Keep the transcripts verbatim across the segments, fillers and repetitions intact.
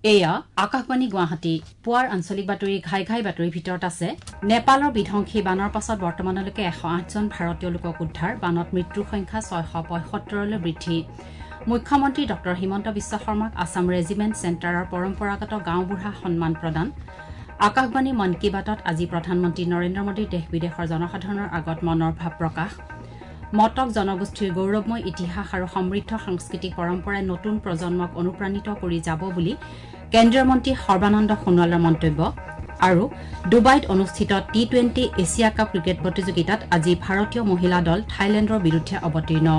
এয়া আকাশবাণী গুৱাহাটী পুৱাৰ আঞ্চলিক বাতৰি ঘাই ঘাই বাতৰিৰ ভিতৰত আছে নেপালৰ বিধ্বংসী বানৰ পাছত বৰ্তমানলৈকে এশ আঠ জন ভাৰতীয় লোকক উদ্ধাৰ বানত মৃত্যুৰ সংখ্যা ছয়শ পঁয়সত্তৰলৈ বৃদ্ধি মুখ্যমন্ত্ৰী ডক্টৰ হিমন্ত বিশ্ব শৰ্মাক আছাম ৰেজিমেণ্ট চেণ্টাৰৰ পৰম্পৰাগত গাঁওবুঢ়া সন্মান প্ৰদান আকাশবাণী মন কী বাতত আজি প্ৰধানমন্ত্ৰী নৰেন্দ্ৰ মোদীৰ দেশ বিদেশৰ জনসাধাৰণৰ আগত মনৰ ভাৱ প্ৰকাশ মটক জনগোষ্ঠীৰ গৌৰৱময় ইতিহাস আৰু সমৃদ্ধ সাংস্কৃতিক পৰম্পৰাই নতুন প্ৰজন্মক অনুপ্ৰাণিত কৰি যাব বুলি কেন্দ্ৰীয় মন্ত্ৰী সৰ্বানন্দ সোণোৱালৰ মন্তব্য আৰু ডুবাইত অনুষ্ঠিত T twenty Asia cup cricket প্ৰতিযোগিতাত আজি ভাৰতীয় মহিলা দল থাইলেণ্ডৰ বিৰুদ্ধে অৱতীৰ্ণ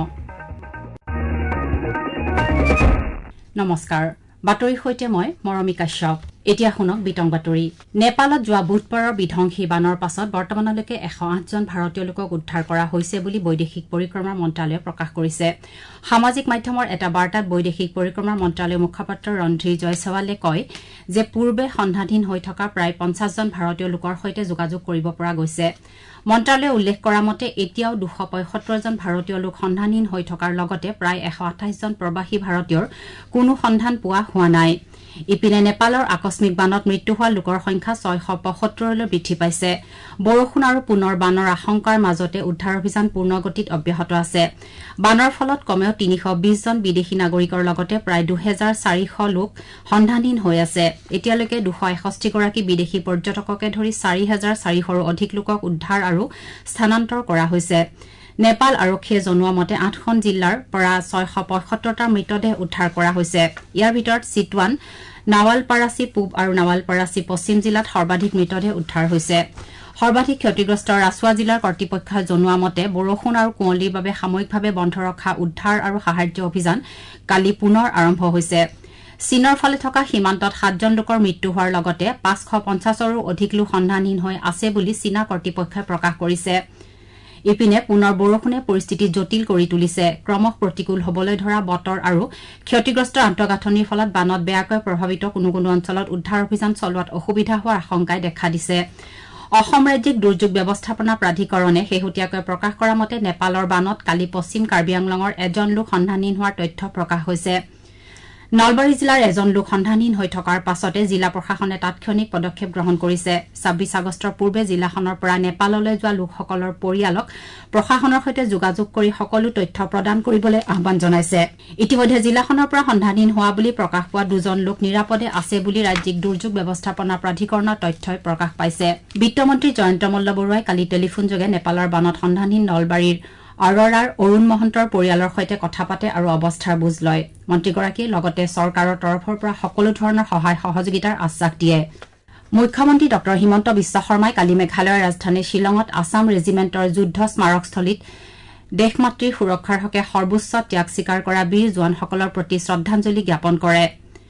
নমস্কাৰ বাতৰিৰ সৈতে মই মৰমী কাশ্যপ এতিয়া শুনক বিতং বাতৰি নেপালত যোৱা বুধবাৰৰ বিধ্বংসী বানৰ পাছত বৰ্তমানলৈকে এশ আঠ জন ভাৰতীয় লোকক উদ্ধাৰ কৰা হৈছে বুলি বৈদেশিক পৰিক্ৰমা মন্ত্ৰালয়ে প্ৰকাশ কৰিছে সামাজিক মাধ্যমৰ এটা বাৰ্তাত বৈদেশিক পৰিক্ৰমা মন্ত্ৰালয়ৰ মুখপাত্ৰ ৰন্ধীৰ জয়সৱালে কয় যে পূৰ্বে সন্ধানহীন হৈ থকা প্ৰায় পঞ্চাশ জন ভাৰতীয় লোকৰ সৈতে যোগাযোগ কৰিব পৰা গৈছে মন্ত্ৰালয়ে উল্লেখ কৰা মতে এতিয়াও দুশ পঁয়সত্তৰ জন ভাৰতীয় লোক সন্ধানহীন হৈ থকাৰ লগতে প্ৰায় এশ আঠাইশ জন প্ৰবাসী ভাৰতীয়ৰ কোনো সন্ধান পোৱা হোৱা নাই ইপিনে নেপালৰ আকস্মিক বানত মৃত্যু হোৱা লোকৰ সংখ্যা ছয়শ পঁয়সত্তৰলৈ বৃদ্ধি পাইছে বৰষুণ আৰু পুনৰ বানৰ আশংকাৰ মাজতে উদ্ধাৰ অভিযান পূৰ্ণগতিত অব্যাহত আছে বানৰ ফলত কমেও তিনিশ বিশ জন বিদেশী নাগৰিকৰ লগতে প্ৰায় দুহেজাৰ চাৰিশ লোক সন্ধানহীন হৈ আছে এতিয়ালৈকে দুশ এষষ্ঠি গৰাকী বিদেশী পৰ্যটককে ধৰি চাৰি হাজাৰ চাৰিশৰো অধিক লোকক উদ্ধাৰ আৰু স্থানান্তৰ কৰা হৈছে নেপাল আৰক্ষীয়ে জনোৱা মতে আঠখন জিলাৰ পৰা ছয়শ পঁয়সত্তৰটা মৃতদেহ উদ্ধাৰ কৰা হৈছে ইয়াৰ ভিতৰত চিটৱান নাৱালপাৰাচি পূব আৰু নাৱালপাৰাচি পশ্চিম জিলাত সৰ্বাধিক মৃতদেহ উদ্ধাৰ হৈছে সৰ্বাধিক ক্ষতিগ্ৰস্ত ৰাছৱা জিলাৰ কৰ্তৃপক্ষই জনোৱা মতে বৰষুণ আৰু কুঁৱলীৰ বাবে সাময়িকভাৱে বন্ধ ৰখা উদ্ধাৰ আৰু সাহায্য অভিযান কালি পুনৰ আৰম্ভ হৈছে চীনৰ ফালে থকা সীমান্তত সাতজন লোকৰ মৃত্যু হোৱাৰ লগতে পাঁচশ পঞ্চাছৰো অধিক লোক সন্ধানহীন হৈ আছে বুলি চীনা কৰ্তৃপক্ষই প্ৰকাশ কৰিছে ইপিনে পুনৰ বৰষুণে পৰিস্থিতি জটিল কৰি তুলিছে ক্ৰমশ প্ৰতিকূল হবলৈ ধৰা বতৰ আৰু ক্ষতিগ্ৰস্ত আন্তঃগাঁথনিৰ ফলত বানত বেয়াকৈ প্ৰভাৱিত কোনো কোনো অঞ্চলত উদ্ধাৰ অভিযান চলোৱাত অসুবিধা হোৱাৰ আশংকাই দেখা দিছে অসম ৰাজ্যিক দুৰ্যোগ ব্যৱস্থাপনা প্ৰাধিকৰণে শেহতীয়াকৈ প্ৰকাশ কৰা মতে নেপালৰ বানত কালি পশ্চিম কাৰ্বি আংলঙৰ এজন লোক সন্ধানহীন হোৱাৰ তথ্য প্ৰকাশ হৈছে নলবাৰী জিলাৰ এজন লোক সন্ধানহীন হৈ থকাৰ পাছতে জিলা প্ৰশাসনে তাৎক্ষণিক পদক্ষেপ গ্ৰহণ কৰিছে ছাব্বিছ আগষ্টৰ পূৰ্বে জিলাখনৰ পৰা নেপাললৈ যোৱা লোকসকলৰ পৰিয়ালক প্ৰশাসনৰ সৈতে যোগাযোগ কৰি সকলো তথ্য প্ৰদান কৰিবলৈ আহ্বান জনাইছে ইতিমধ্যে জিলাখনৰ পৰা সন্ধানহীন হোৱা বুলি প্ৰকাশ পোৱা দুজন লোক নিৰাপদে আছে বুলি ৰাজ্যিক দুৰ্যোগ ব্যৱস্থাপনা প্ৰাধিকৰণৰ তথ্যই প্ৰকাশ পাইছে বিত্তমন্ত্ৰী জয়ন্ত মল্ল বৰুৱাই কালি টেলিফোনযোগে নেপালৰ বানত সন্ধানহীন নলবাৰীৰ আৰৰাৰ অৰুণ মহন্তৰ পৰিয়ালৰ সৈতে কথা পাতে আৰু অৱস্থাৰ বুজ লয় মন্ত্ৰীগৰাকীয়ে লগতে চৰকাৰৰ তৰফৰ পৰা সকলো ধৰণৰ সহায় সহযোগিতাৰ আশ্বাস দিয়ে মুখ্যমন্ত্ৰী ডক্টৰ হিমন্ত বিশ্ব শৰ্মাই কালি মেঘালয়ৰ ৰাজধানী শ্বিলঙত আছাম ৰেজিমেণ্টৰ যুদ্ধ স্মাৰকস্থলীত দেশমাতৃৰ সুৰক্ষাৰ হকে সৰ্বোচ্চ ত্যাগ স্বীকাৰ কৰা বীৰ জোৱানসকলৰ প্ৰতি শ্ৰদ্ধাঞ্জলি জ্ঞাপন কৰে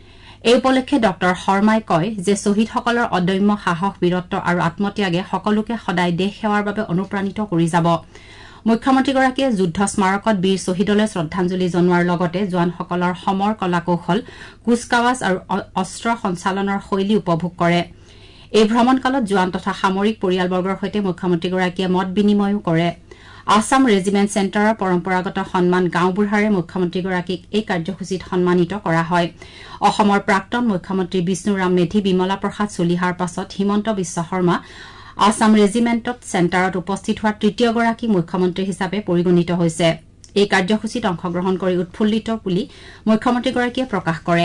এই উপলক্ষে ডক্টৰ শৰ্মাই কয় যে শ্বহীদসকলৰ অদম্য সাহস বীৰত্ব আৰু আত্মত্যাগে সকলোকে সদায় দেশ সেৱাৰ বাবে অনুপ্ৰাণিত কৰি যাব মুখ্যমন্ত্ৰীগৰাকীয়ে যুদ্ধ স্মাৰকত বীৰ শ্বহীদলৈ শ্ৰদ্ধাঞ্জলি জনোৱাৰ লগতে জোৱানসকলৰ সমৰ কলা কৌশল কুচকাৱাজ আৰু অস্ত্ৰ সঞ্চালনৰ শৈলী উপভোগ কৰে এই ভ্ৰমণকালত জোৱান তথা সামৰিক পৰিয়ালবৰ্গৰ সৈতে মুখ্যমন্ত্ৰীগৰাকীয়ে মত বিনিময়ো কৰে আছাম ৰেজিমেণ্ট চেণ্টাৰৰ পৰম্পৰাগত সন্মান গাঁওবুঢ়াৰে মুখ্যমন্ত্ৰীগৰাকীক এই কাৰ্যসূচীত সন্মানিত কৰা হয় অসমৰ প্ৰাক্তন মুখ্যমন্ত্ৰী বিষ্ণুৰাম মেধি বিমলা প্ৰসাদ চলিহাৰ পাছত হিমন্ত বিশ্ব শৰ্মা আছাম ৰেজিমেণ্টত চেণ্টাৰত উপস্থিত হোৱা তৃতীয়গৰাকী মুখ্যমন্ত্ৰী হিচাপে পৰিগণিত হৈছে এই কাৰ্যসূচীত অংশগ্ৰহণ কৰি উৎফুল্লিত বুলি মুখ্যমন্ত্ৰীগৰাকীয়ে প্ৰকাশ কৰে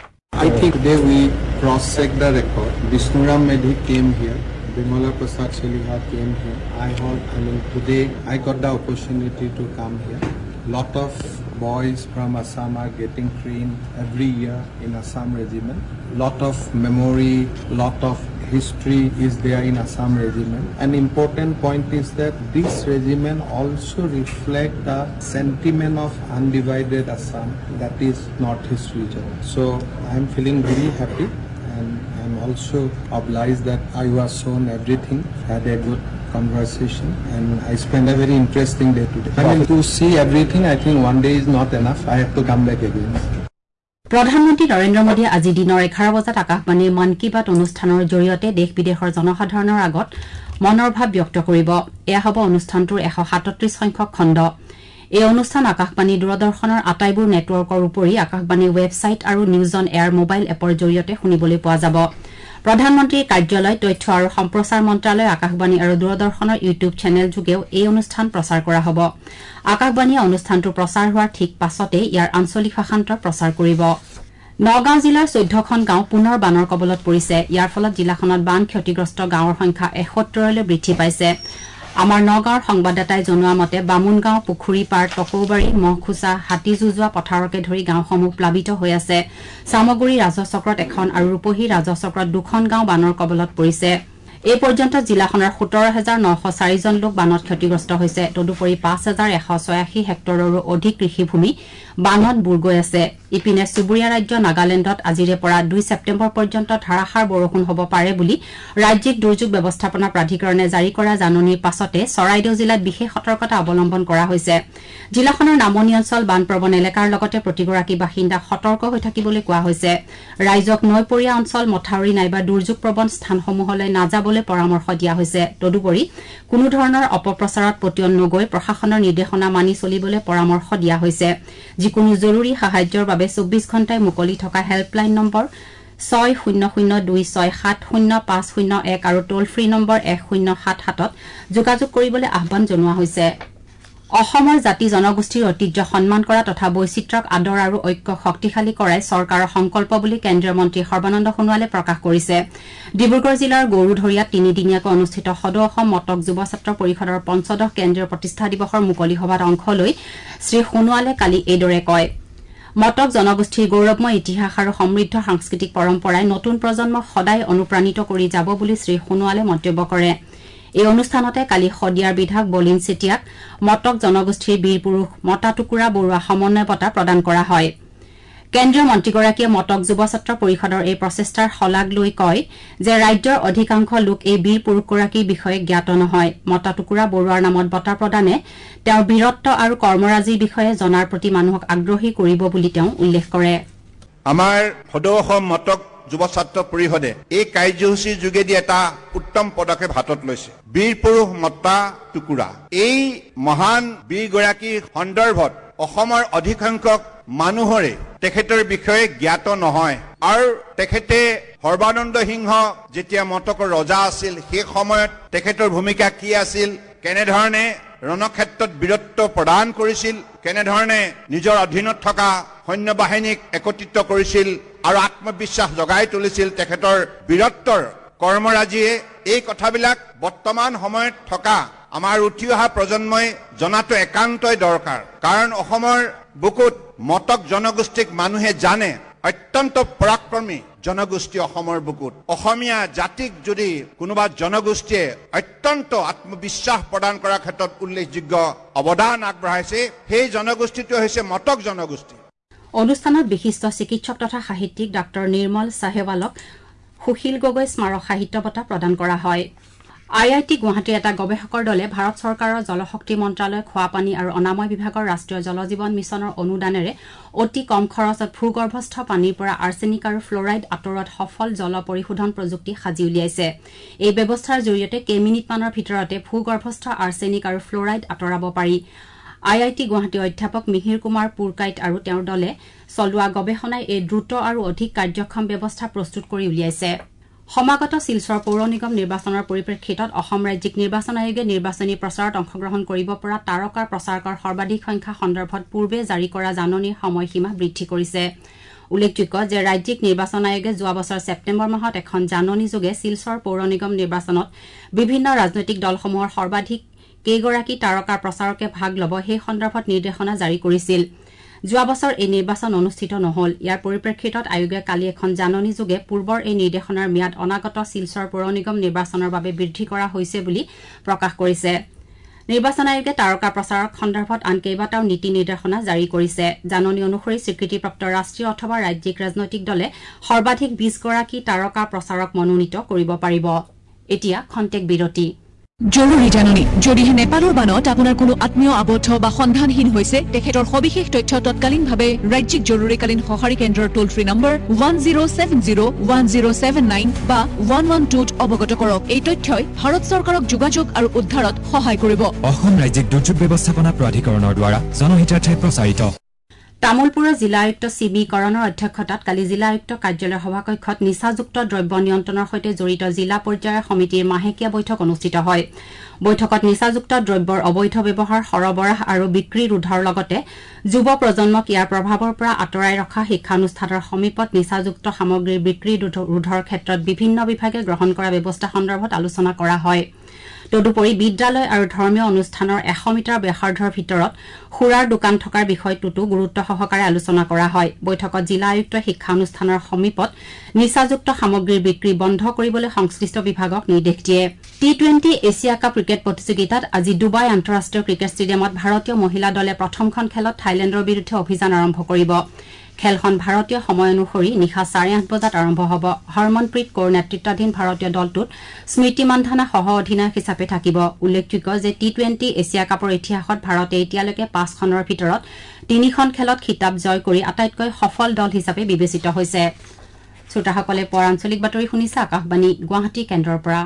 I think today we cross-check the record. Vishnuram Medhi came here. Bimala Prasad Cheliha came here. I heard, I mean, today I got the opportunity to come here. Lot of boys from Assam are getting trained every year in Assam Regiment. Lot of memory, lot of history is there in Assam Regiment. An important point is that this regiment also reflect the sentiment of undivided Assam, that is North-East region. So I am feeling very happy and I am also obliged that I was shown everything, had a good conversation and I spent a very interesting day today. I mean, to see everything, I think one day is not enough. I have to come back again. প্ৰধানমন্ত্ৰী নৰেন্দ্ৰ মোদীয়ে আজি দিনৰ এঘাৰ বজাত আকাশবাণীৰ মন কী বাত অনুষ্ঠানৰ জৰিয়তে দেশ বিদেশৰ জনসাধাৰণৰ আগত মনৰ ভাৱ ব্যক্ত কৰিব এয়া হ'ব অনুষ্ঠানটোৰ এশ সাতত্ৰিশ সংখ্যক খণ্ড এই অনুষ্ঠান আকাশবাণী দূৰদৰ্শনৰ আটাইবোৰ নেটৱৰ্কৰ উপৰি আকাশবাণীৰ ৱেবছাইট আৰু নিউজ অন এয়াৰ মোবাইল এপৰ জৰিয়তে শুনিবলৈ পোৱা যাব প্ৰধানমন্ত্ৰীৰ কাৰ্যালয় তথ্য আৰু সম্প্ৰচাৰ মন্ত্ৰালয় আকাশবাণী আৰু দূৰদৰ্শনৰ ইউটিউব চেনেল যোগেও এই অনুষ্ঠান প্ৰচাৰ কৰা হ'ব আকাশবাণীয়ে অনুষ্ঠানটো প্ৰচাৰ হোৱাৰ ঠিক পাছতে ইয়াৰ আঞ্চলিক ভাষান্তৰ প্ৰচাৰ কৰিব নগাঁও জিলাৰ চৈধ্যখন গাঁও পুনৰ বানৰ কবলত পৰিছে ইয়াৰ ফলত জিলাখনত বান ক্ষতিগ্ৰস্ত গাঁৱৰ সংখ্যা এসত্তৰলৈ বৃদ্ধি পাইছে আমাৰ নগাঁৱৰ সংবাদদাতাই জনোৱা মতে বামুনগাঁও পুখুৰীপাৰ টকৌবাৰী মহখোচা হাতীযুজোৱা পথাৰকে ধৰি গাঁওসমূহ প্লাবিত হৈ আছে সামগুৰি ৰাজচক্ৰত এখন আৰু ৰূপহী ৰাজচক্ৰত দুখন গাঁও বানৰ কবলত পৰিছে এই পৰ্যন্ত জিলাখনৰ সোতৰ হাজাৰ নশ চাৰি জন লোক বানত ক্ষতিগ্ৰস্ত হৈছে তদুপৰি পাঁচ হাজাৰ এশ ছয়াশী হেক্টৰৰো অধিক কৃষিভূমি বানত বুৰ গৈ আছে ইপিনে চুবুৰীয়া ৰাজ্য নাগালেণ্ডত আজিৰে পৰা দুই ছেপ্টেম্বৰ পৰ্যন্ত ধাৰাসাৰ বৰষুণ হ'ব পাৰে বুলি ৰাজ্যিক দুৰ্যোগ ব্যৱস্থাপনা প্ৰাধিকৰণে জাৰি কৰা জাননীৰ পাছতে চৰাইদেউ জিলাত বিশেষ সতৰ্কতা অৱলম্বন কৰা হৈছে জিলাখনৰ নামনি অঞ্চল বানপ্ৰৱণ এলেকাৰ লগতে প্ৰতিগৰাকী বাসিন্দাক সতৰ্ক হৈ থাকিবলৈ কোৱা হৈছে ৰাইজক নৈপৰীয়া অঞ্চল মথাউৰি নাইবা দুৰ্যোগ প্ৰৱণ স্থানসমূহলৈ নাযাবলৈ পৰামৰ্শ দিয়া হৈছে তদুপৰি কোনো ধৰণৰ অপপ্ৰচাৰত পতিয়ন নগৈ প্ৰশাসনৰ নিৰ্দেশনা মানি চলিবলৈ পৰামৰ্শ দিয়া হৈছে যিকোনো জৰুৰী সাহায্যৰ বাবে চৌব্বিছ ঘণ্টাই মুকলি থকা হেল্পলাইন নম্বৰ ছয় শূন্য শূন্য দুই ছয় সাত শূন্য পাঁচ শূন্য এক আৰু টোল ফ্ৰী নম্বৰ এক শূন্য সাত সাতত যোগাযোগ কৰিবলৈ আহ্বান জনোৱা হৈছে অসমৰ জাতি জনগোষ্ঠীৰ ঐতিহ্য সন্মান কৰা তথা বৈচিত্ৰ্যক আদৰ আৰু ঐক্য শক্তিশালী কৰাই চৰকাৰৰ সংকল্প বুলি কেন্দ্ৰীয় মন্ত্ৰী সৰ্বানন্দ সোণোৱালে প্ৰকাশ কৰিছে ডিব্ৰুগড় জিলাৰ গৌৰুধৰীয়াত তিনিদিনীয়াকৈ অনুষ্ঠিত সদৌ অসম মটক যুৱ ছাত্ৰ পৰিষদৰ পঞ্চদশ কেন্দ্ৰীয় প্ৰতিষ্ঠা দিৱসৰ মুকলি সভাত অংশ লৈ শ্ৰী সোণোৱালে কালি এইদৰে কয় মটক জনগোষ্ঠীৰ গৌৰৱময় ইতিহাস আৰু সমৃদ্ধ সাংস্কৃতিক পৰম্পৰাই নতুন প্ৰজন্মক সদায় অনুপ্ৰাণিত কৰি যাব বুলি শ্ৰী সোণোৱালে মন্তব্য কৰে এই অনুষ্ঠানতে কালি শদিয়াৰ বিধায়ক বলিন চেতিয়াক মটক জনগোষ্ঠীৰ বীৰ পুৰুষ মতা টুকুৰা বৰুৱা সমন্বয় বঁটা প্ৰদান কৰা হয় কেন্দ্ৰীয় মন্ত্ৰীগৰাকীয়ে মটক যুৱ ছাত্ৰ পৰিষদৰ এই প্ৰচেষ্টাৰ শলাগ লৈ কয় যে ৰাজ্যৰ অধিকাংশ লোক এই বীৰ পুৰুষগৰাকীৰ বিষয়ে জ্ঞাত নহয় মতা টুকুৰা বৰুৱাৰ নামত বঁটা প্ৰদানে তেওঁৰ বীৰত্ব আৰু কৰ্মৰাজিৰ বিষয়ে জনাৰ প্ৰতি মানুহক আগ্ৰহী কৰিব বুলি তেওঁ উল্লেখ কৰে আমাৰ সদৌ অসম মটক যুৱ ছাত্ৰ পৰিষদে এই কাৰ্যসূচীৰ যোগেদি এটা উত্তম পদক্ষেপ হাতত লৈছে বীৰ পুৰুষ মতা টুকুৰা এই মহান বীৰগৰাকীৰ সন্দৰ্ভত অসমৰ অধিকাংশ মানুহৰে তেখেতৰ বিষয়ে জ্ঞাত নহয় আৰু তেখেতে সৰ্বানন্দ সিংহ যেতিয়া মটকৰ ৰজা আছিল সেই সময়ত তেখেতৰ ভূমিকা কি আছিল কেনেধৰণে ৰণক্ষেত্ৰত বীৰত্ব প্ৰদান কৰিছিল কেনেধৰণে নিজৰ অধীনত থকা সৈন্য বাহিনীক একত্ৰিত কৰিছিল আৰু আত্মবিশ্বাস জগাই তুলিছিল তেখেতৰ বীৰত্বৰ কৰ্মৰাজিয়ে এই কথাবিলাক বৰ্তমান সময়ত থকা আমাৰ উঠি অহা প্ৰজন্মই জনাটো একান্তই দৰকাৰ কাৰণ অসমৰ বুকুত মটক জনগোষ্ঠীক মানুহে জানে অত্যন্ত পৰাক্ৰমী জনগোষ্ঠী অসমৰ বুকুত অসমীয়া জাতিক যদি কোনোবা জনগোষ্ঠীয়ে অত্যন্ত আত্মবিশ্বাস প্ৰদান কৰাৰ ক্ষেত্ৰত উল্লেখযোগ্য অৱদান আগবঢ়াইছে সেই জনগোষ্ঠীটো হৈছে মটক জনগোষ্ঠী অনুষ্ঠানত বিশিষ্ট চিকিৎসক তথা সাহিত্যিক ডাঃ নিৰ্মল চাহেৱালক সুশীল গগৈ স্মাৰক সাহিত্য বঁটা প্ৰদান কৰা হয় আই আই টি গুৱাহাটীৰ এটা গৱেষকৰ দলে ভাৰত চৰকাৰৰ জলশক্তি মন্ত্ৰালয় খোৱাপানী আৰু অনাময় বিভাগৰ ৰাষ্ট্ৰীয় জলজীৱন মিছনৰ অনুদানেৰে অতি কম খৰচত ভূগৰ্ভস্থ পানীৰ পৰা আৰ্ছেনিক আৰু ফ্লৰাইড আঁতৰোৱাত সফল জল পৰিশোধন প্ৰযুক্তি সাজি উলিয়াইছে এই ব্যৱস্থাৰ জৰিয়তে কেইমিনিটমানৰ ভিতৰতে ভূগৰ্ভস্থ আৰ্ছেনিক আৰু ফ্লৰাইড আঁতৰাব পাৰি আই আই টি গুৱাহাটীৰ অধ্যাপক মিহিৰ কুমাৰ পুৰকাইত আৰু তেওঁৰ দলে চলোৱা গৱেষণাই এই দ্ৰুত আৰু অধিক কাৰ্যক্ষম ব্যৱস্থা প্ৰস্তুত কৰি উলিয়াইছে সমাগত শিলচৰ পৌৰ নিগম নিৰ্বাচনৰ পৰিপ্ৰেক্ষিতত অসম ৰাজ্যিক নিৰ্বাচন আয়োগে নিৰ্বাচনী প্ৰচাৰত অংশগ্ৰহণ কৰিব পৰা তাৰকাৰ প্ৰচাৰকৰ সৰ্বাধিক সংখ্যা সন্দৰ্ভত পূৰ্বে জাৰি কৰা জাননীৰ সময়সীমা বৃদ্ধি কৰিছে উল্লেখযোগ্য যে ৰাজ্যিক নিৰ্বাচন আয়োগে যোৱা বছৰ ছেপ্টেম্বৰ মাহত এখন জাননীযোগে শিলচৰ পৌৰ নিগম নিৰ্বাচনত বিভিন্ন ৰাজনৈতিক দলসমূহৰ সৰ্বাধিক কেইগৰাকী তাৰকাৰ প্ৰচাৰকে ভাগ ল'ব সেই সন্দৰ্ভত নিৰ্দেশনা জাৰি কৰিছিল যোৱা বছৰ এই নিৰ্বাচন অনুষ্ঠিত নহল ইয়াৰ পৰিপ্ৰেক্ষিতত আয়োগে কালি এখন জাননীযোগে পূৰ্বৰ এই নিৰ্দেশনাৰ ম্যাদ অনাগত শিলচৰ পৌৰ নিগম নিৰ্বাচনৰ বাবে বৃদ্ধি কৰা হৈছে বুলি প্ৰকাশ কৰিছে নিৰ্বাচন আয়োগে তাৰকা প্ৰচাৰক সন্দৰ্ভত আন কেইবাটাও নীতি নিৰ্দেশনা জাৰি কৰিছে জাননী অনুসৰি স্বীকৃতিপ্ৰাপ্ত ৰাষ্ট্ৰীয় অথবা ৰাজ্যিক ৰাজনৈতিক দলে সৰ্বাধিক বিশ গৰাকী তাৰকা প্ৰচাৰক মনোনীত কৰিব পাৰিব এতিয়া খন্তেক বিৰতি জৰুৰী জাননী যদিহে নেপালৰ বানত আপোনাৰ কোনো আত্মীয় আবদ্ধ বা সন্ধানহীন হৈছে তেখেতৰ সবিশেষ তথ্য তৎকালীনভাৱে ৰাজ্যিক জৰুৰীকালীন সঁহাৰি কেন্দ্ৰৰ toll free number one zero' seven zero' one zero' seven nine বা ওৱান ওৱান টুত অৱগত কৰক এই তথ্যই ভাৰত চৰকাৰক যোগাযোগ আৰু উদ্ধাৰত সহায় কৰিব অসম ৰাজ্যিক দুৰ্যোগ ব্যৱস্থাপনা প্ৰাধিকৰণৰ দ্বাৰা জনহিতাৰ্থে প্ৰচাৰিত তামুলপুৰৰ জিলা আয়ুক্ত চি বি কৰণৰ অধ্যক্ষতাত কালি জিলা আয়ুক্ত কাৰ্যালয় সভাকক্ষত নিচাযুক্ত দ্ৰব্য নিয়ন্ত্ৰণৰ সৈতে জড়িত জিলা পৰ্যায়ৰ সমিতিৰ মাহেকীয়া বৈঠক অনুষ্ঠিত হয় বৈঠকত নিচাযুক্ত দ্ৰব্যৰ অবৈধ ব্যৱহাৰ সৰবৰাহ আৰু বিক্ৰী ৰোধৰ লগতে যুৱ প্ৰজন্মক ইয়াৰ প্ৰভাৱৰ পৰা আঁতৰাই ৰখা শিক্ষানুষ্ঠানৰ সমীপত নিচাযুক্ত সামগ্ৰীৰ বিক্ৰী ৰোধৰ ক্ষেত্ৰত বিভিন্ন বিভাগে গ্ৰহণ কৰা ব্যৱস্থা সন্দৰ্ভত আলোচনা কৰা হয় তদুপৰি বিদ্যালয় আৰু ধৰ্মীয় অনুষ্ঠানৰ এশ মিটাৰ ব্যাসাৰ্ধৰ ভিতৰত সুৰাৰ দোকান থকাৰ বিষয়টোতো গুৰুত্ব সহকাৰে আলোচনা কৰা হয় বৈঠকত জিলা আয়ুক্তই শিক্ষানুষ্ঠানৰ সমীপত নিচাযুক্ত সামগ্ৰীৰ বিক্ৰী বন্ধ কৰিবলৈ সংশ্লিষ্ট বিভাগক নিৰ্দেশ দিয়ে T twenty Asia cup cricket প্ৰতিযোগিতাত আজি ডুবাই আন্তঃৰাষ্ট্ৰীয় ক্ৰিকেট ষ্টেডিয়ামত ভাৰতীয় মহিলা দলে প্ৰথমখন খেলত থাইলেণ্ডৰ বিৰুদ্ধে অভিযান আৰম্ভ কৰিব খেলখন ভাৰতীয় সময় অনুসৰি নিশা চাৰে আঠ বজাত আৰম্ভ হ'ব হৰমনপ্ৰীত কৌৰ নেতৃত্বাধীন ভাৰতীয় দলটোত স্মৃতি মান্ধানা সহ অধিনায়ক হিচাপে থাকিব উল্লেখযোগ্য যে টি টুৱেণ্টি এছিয়া কাপৰ ইতিহাসত ভাৰতে এতিয়ালৈকে পাঁচখনৰ ভিতৰত তিনিখন খেলত খিতাপ জয় কৰি আটাইতকৈ সফল দল হিচাপে বিবেচিত হৈছে শ্ৰোতাসকলে পৰা আঞ্চলিক বাতৰি শুনিছে আকাশবাণী গুৱাহাটী কেন্দ্ৰৰ পৰা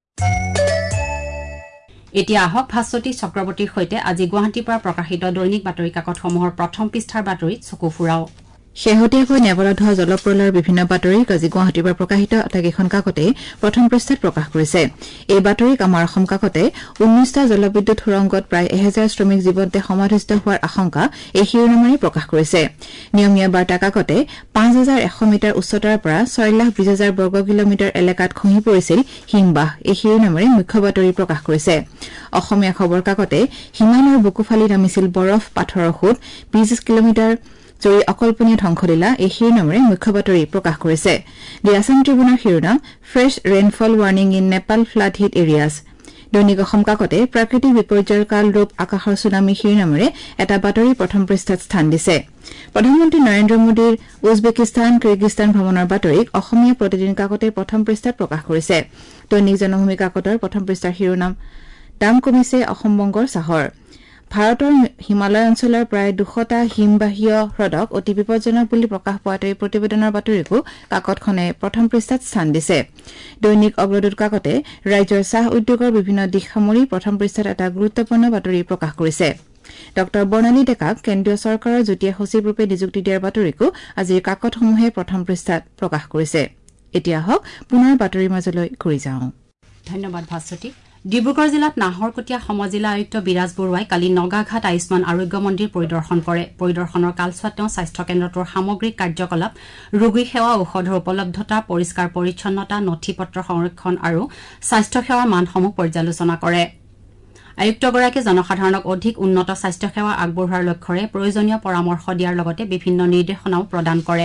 এতিয়া আহক ভাস্বতী চক্ৰৱৰ্তীৰ সৈতে আজি গুৱাহাটীৰ পৰা প্ৰকাশিত দৈনিক বাতৰি কাকতসমূহৰ প্ৰথম পৃষ্ঠাৰ বাতৰিত চকু ফুৰাও শেহতীয়াকৈ নেপালত হোৱা জলপ্ৰলয়ৰ বিভিন্ন বাতৰি আজি গুৱাহাটীৰ পৰা প্ৰকাশিত আটাইকেইখন কাকতে প্ৰথম পৃষ্ঠাত প্ৰকাশ কৰিছে এই বাতৰিক আমাৰ অসম কাকতে ঊনৈশটা জলবিদ্যুৎ সুৰংগত প্ৰায় এহেজাৰ শ্ৰমিক জীৱনতে সমাধিস্থ হোৱাৰ আশংকা এই শিৰোনামেৰে প্ৰকাশ কৰিছে নিয়মীয়া বাৰ্তা কাকতে পাঁচ হাজাৰ এশ মিটাৰ উচ্চতাৰ পৰা ছয় লাখ বিশ হাজাৰ বৰ্গ কিলোমিটাৰ এলেকাত খহি পৰিছিল হিমবাহ এই শিৰোনামেৰে মুখ্য বাতৰি প্ৰকাশ কৰিছে অসমীয়া খবৰ কাকতে হিমালয়ৰ বুকুফালি নামিছিল বৰফ পাথৰৰ সোঁত বিশ কিলোমিটাৰ জৰি অকল্পনীয় ধ্বংসলীলা এই শিৰোনামেৰে মুখ্য বাতৰি প্ৰকাশ কৰিছে দি আছাম ট্ৰিবিউনৰ শিৰোনাম fresh rainfall warning in Nepal flood hit areas Dainik Asom কাকতে প্ৰাকৃতিক বিপৰ্যয়ৰ কাল ৰূপ আকাশৰ ছুনামি শিৰোনামেৰে এটা বাতৰি প্ৰথম পৃষ্ঠাত স্থান দিছে প্ৰধানমন্ত্ৰী নৰেন্দ্ৰ মোদীৰ উজবেকিস্তান কিৰ্গিস্তান ভ্ৰমণৰ বাতৰিক অসমীয়া প্ৰতিদিন কাকতে প্ৰথম পৃষ্ঠাত প্ৰকাশ কৰিছে দৈনিক জনভূমি কাকতৰ প্ৰথম পৃষ্ঠাৰ শিৰোনাম দাম কমিছে অসম বংগৰ চাহৰ ভাৰতৰ হিমালয় অঞ্চলৰ প্ৰায় দুশটা হিমবাহীয় হ্ৰদক অতি বিপজ্জনক বুলি প্ৰকাশ পোৱাত এই প্ৰতিবেদনৰ বাতৰিকো কাকতখনে প্ৰথম পৃষ্ঠাত স্থান দিছে দৈনিক অগ্ৰদূত কাকতে ৰাজ্যৰ চাহ উদ্যোগৰ বিভিন্ন দিশ সামৰি প্ৰথম পৃষ্ঠাত এটা গুৰুত্বপূৰ্ণ বাতৰি প্ৰকাশ কৰিছে ডক্টৰ বৰ্ণালী ডেকাক কেন্দ্ৰীয় চৰকাৰৰ যুটীয়া সচিব ৰূপে নিযুক্তি দিয়াৰ বাতৰিকো আজিৰ কাকতসমূহে প্ৰথম পৃষ্ঠাত প্ৰকাশ কৰিছে এতিয়া হওক পুনৰ বাতৰিৰ মাজলৈ ঘূৰি যাওঁ ধন্যবাদ ভাস্বতী ডিব্ৰুগড় জিলাত নাহৰকটীয়া সমজিলা আয়ুক্ত বিৰাজ বৰুৱাই কালি নগাঘাট আয়ুষ্মান আৰোগ্য মন্দিৰ পৰিদৰ্শন কৰে পৰিদৰ্শনৰ কালছোৱাত তেওঁ স্বাস্থ্য কেন্দ্ৰটোৰ সামগ্ৰিক কাৰ্যকলাপ ৰোগী সেৱা ঔষধৰ উপলব্ধতা পৰিষ্কাৰ পৰিচ্ছন্নতা নথি পত্ৰ সংৰক্ষণ আৰু স্বাস্থ্য সেৱাৰ মানসমূহ পৰ্যালোচনা কৰে আয়ুক্তগৰাকীয়ে জনসাধাৰণক অধিক উন্নত স্বাস্থ্য সেৱা আগবঢ়োৱাৰ লক্ষ্যৰে প্ৰয়োজনীয় পৰামৰ্শ দিয়াৰ লগতে বিভিন্ন নিৰ্দেশনাও প্ৰদান কৰে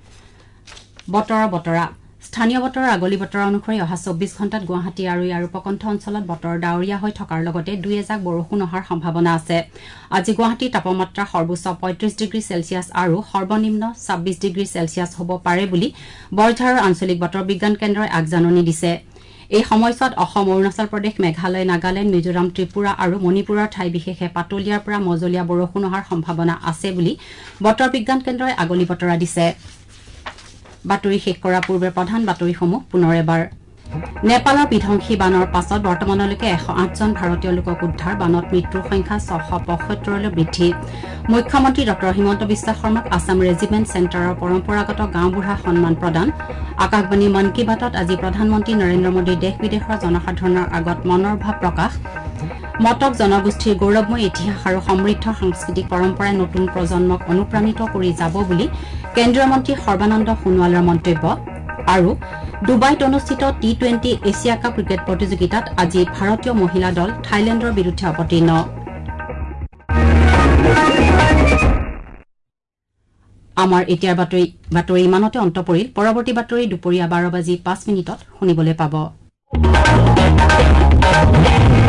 বতৰৰ বতৰা স্থানীয় বতৰৰ আগলি বতৰ অনুসৰি অহা চৌব্বিছ ঘণ্টাত গুৱাহাটী আৰু ইয়াৰ উপকণ্ঠ অঞ্চলত বতৰ ডাৱৰীয়া হৈ থকাৰ লগতে দুই এজাক বৰষুণ অহাৰ সম্ভাৱনা আছে আজি গুৱাহাটীৰ তাপমাত্ৰা সৰ্বোচ্চ পঁয়ত্ৰিশ ডিগ্ৰী চেলছিয়াছ আৰু সৰ্বনিম্ন ছাব্বিছ ডিগ্ৰী চেলছিয়াছ হ'ব পাৰে বুলি বৰঝাৰৰ আঞ্চলিক বতৰ বিজ্ঞান কেন্দ্ৰই আগজাননী দিছে এই সময়ছোৱাত অসম অৰুণাচল প্ৰদেশ মেঘালয় নাগালেণ্ড মিজোৰাম ত্ৰিপুৰা আৰু মণিপুৰৰ ঠাই বিশেষে পাতলীয়াৰ পৰা মজলীয়া বৰষুণ অহাৰ সম্ভাৱনা আছে বুলি বতৰ বিজ্ঞান কেন্দ্ৰই আগলি বতৰা দিছে বাতৰি শেষ কৰাৰ পূৰ্বে প্ৰধান বাতৰিসমূহ পুনৰ এবাৰ নেপালৰ বিধ্বংসী বানৰ পাছত বৰ্তমানলৈকে এশ আঠজন ভাৰতীয় লোকক উদ্ধাৰ বানত মৃত্যুৰ সংখ্যা ছশ পঁয়সত্তৰলৈ বৃদ্ধি মুখ্যমন্ত্ৰী ডক্টৰ হিমন্ত বিশ্ব শৰ্মাক আছাম ৰেজিমেণ্ট চেণ্টাৰৰ পৰম্পৰাগত গাঁওবুঢ়া সন্মান প্ৰদান আকাশবাণী মন কী বাতত আজি প্ৰধানমন্ত্ৰী নৰেন্দ্ৰ মোদীৰ দেশ বিদেশৰ জনসাধাৰণৰ আগত মনৰ ভাৱ প্ৰকাশ মটক জনগোষ্ঠীৰ গৌৰৱময় ইতিহাস আৰু সমৃদ্ধ সাংস্কৃতিক পৰম্পৰাই নতুন প্ৰজন্মক অনুপ্ৰাণিত কৰি যাব বুলি কেন্দ্ৰীয় মন্ত্ৰী সৰ্বানন্দ সোণোৱালৰ মন্তব্য আৰু ডুবাইত অনুষ্ঠিত T twenty Asia cup cricket প্ৰতিযোগিতাত আজি ভাৰতীয় মহিলা দল থাইলেণ্ডৰ বিৰুদ্ধে অৱতীৰ্ণ আমাৰ এতিয়াৰ বাতৰি বাতৰি ইমানতে অন্ত পৰিল পৰৱৰ্তী বাতৰি দুপৰীয়া বাৰ বাজি পাঁচ মিনিটত শুনিবলৈ পাব